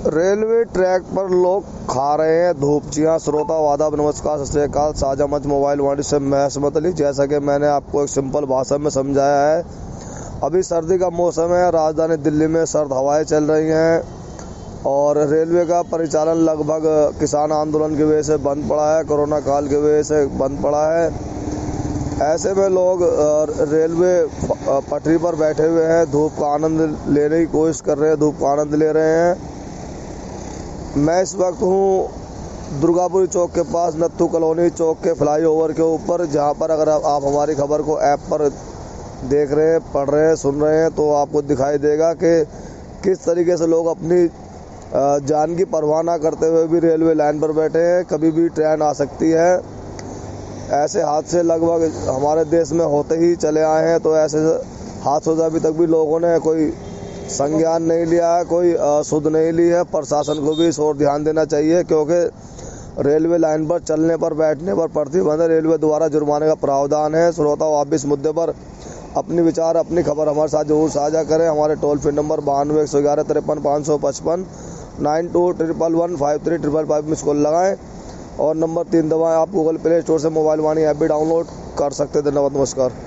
Railway track पर लोग खा रहे हैं धूप। जी हाँ श्रोता वादा नमस्कार सत श्री अकाल। साझा मंच मोबाइल वाणी से मैं असमत अली। जैसा कि मैंने आपको एक सिंपल भाषा में समझाया है, अभी सर्दी का मौसम है, राजधानी दिल्ली में सर्द हवाएं चल रही हैं और रेलवे का परिचालन लगभग किसान आंदोलन की वजह से बंद पड़ा है, कोरोना काल की वजह से बंद पड़ा है। ऐसे में लोग रेलवे पटरी पर बैठे हुए हैं, धूप का आनंद लेने की कोशिश कर रहे हैं, धूप का आनंद ले रहे हैं। मैं इस वक्त हूँ दुर्गापुरी चौक के पास, नत्थू कॉलोनी चौक के फ्लाईओवर के ऊपर, जहाँ पर अगर आप हमारी खबर को ऐप पर देख रहे हैं, पढ़ रहे हैं, सुन रहे हैं तो आपको दिखाई देगा कि किस तरीके से लोग अपनी जान की परवाह ना करते हुए भी रेलवे लाइन पर बैठे हैं। कभी भी ट्रेन आ सकती है। ऐसे हादसे लगभग हमारे देश में होते ही चले आए हैं, तो ऐसे हादसों से अभी तक भी लोगों ने कोई संज्ञान नहीं लिया है, कोई सुध नहीं ली है। प्रशासन को भी इस ओर ध्यान देना चाहिए, क्योंकि रेलवे लाइन पर चलने पर बैठने पर प्रतिबंध रेलवे द्वारा जुर्माने का प्रावधान है। श्रोताओं, आप इस मुद्दे पर अपने विचार, अपनी खबर हमारे साथ जरूर साझा करें। हमारे toll free number 92 111 53 555 92 111 53 miss call लगाएं और नंबर 3 दबाएं। आप गूगल प्ले स्टोर से मोबाइल वाणी ऐप भी डाउनलोड कर सकते हैं। धन्यवाद, नमस्कार।